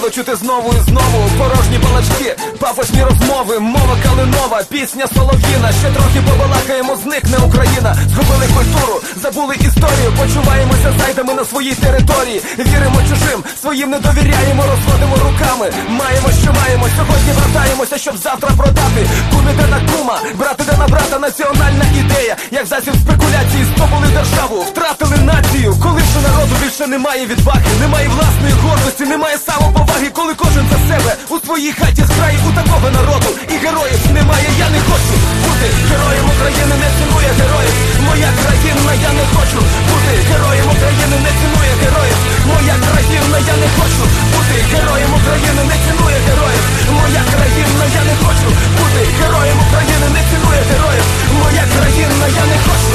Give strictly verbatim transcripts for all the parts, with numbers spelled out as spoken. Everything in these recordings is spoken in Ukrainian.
Було чути знову і знову порожні балачки, пафосні розмови, мова калинова, пісня солов'їна. Ще трохи побалакаємо, зникне Україна. Згубили культуру, забули історію, почуваємося зайдами на своїй території. Віримо чужим, своїм не довіряємо, розводимо руками. Маємо, що маємо, сьогодні вертаємося, щоб завтра продати. Кум іде на кума, брат іде на брата, національна ідея. Як засіб спекуляції здобули державу, втратили націю. Коли ж у народу більше немає відваги, немає власної гордості, немає самоповаги. Коли кожен за себе у своїй хаті зграє, у такого народу і героїв немає. Я не хочу бути героєм України, не цінує героїв. Моя країна, я не хочу бути героєм України, не цінує героїв. Моя країна, я не хочу бути героєм України, не цінує героїв. Моя країна, я не хочу бути героєм України, не цінує героїв. Моя країна, я не хочу.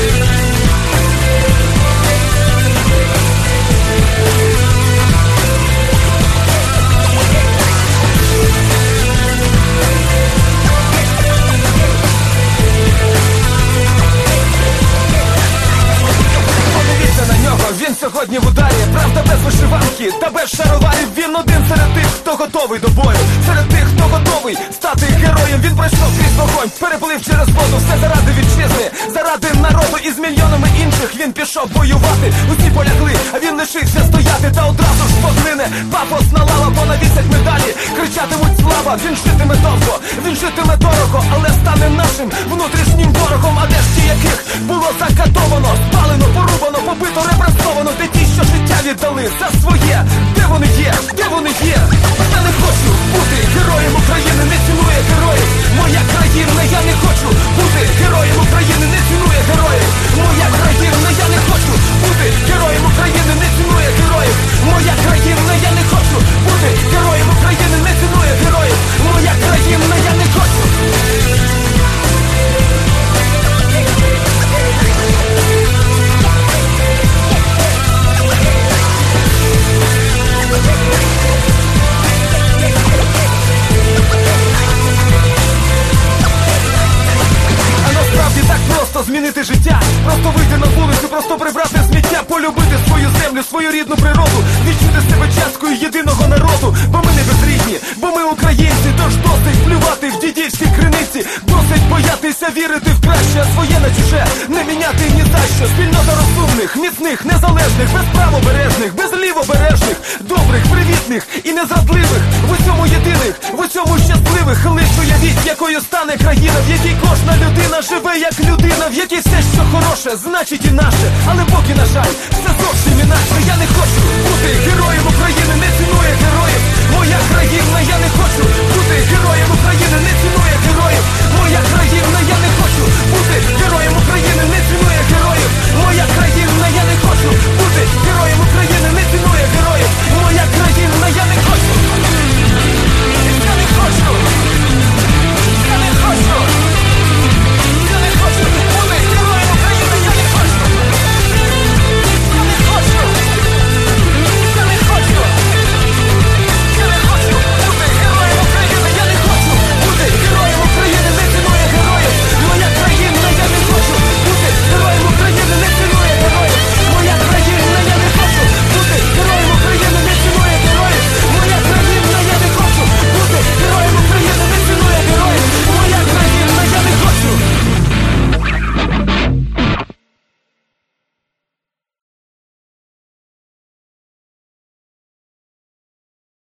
Він сьогодні в ударі, правда без вишиванки та без шароварів. Він один серед тих, хто готовий до бою, серед тих, хто готовий стати героєм. Він пройшов крізь вогонь, переплив через воду, все заради вітчизни, заради народу. І з мільйонами інших він пішов воювати. Усі полягли, а він лишився стояти. Та одразу ж поглине пафосна лава, понавісять медалі, кричатимуть слава. Він житиме довго, він житиме дорого, але стане нашим внутрішнім ворогом. А де ж ті, яких було закатовано, спалено, порубано, побито, репресовано? Де ті, що життя віддали за своє? Де вони є? Де вони є? Я не хочу бути героєм України, не цінує героїв. Моя країна, я не хочу бути героєм України, не цінує героїв. Моя країна, я не хочу бути героєм України, не цінує героїв. Моя країна, я не хочу бути героєм України, не цінує героїв. Моя країна, я не хочу. Змінити життя, просто вийти на вулицю, просто прибрати сміття, полюбити свою землю, свою рідну природу, відчути себе часткою єдиного народу. Бо ми не безрідні, бо ми українці. Тож досить плювати в дідівські криниці, досить боятися вірити в краще, а своє на чуже не міняти ні за що. Спільнота розумних, міцних, незалежних, без правобережних, без лівобережних, добрих, привітних і незрадливих, в усьому єдиних, в усьому щасливих. Лиш уявіть, якою стане країна, в якій кожна людина живе як людина, в якій все, що хороше, значить і наше. Але поки, на жаль,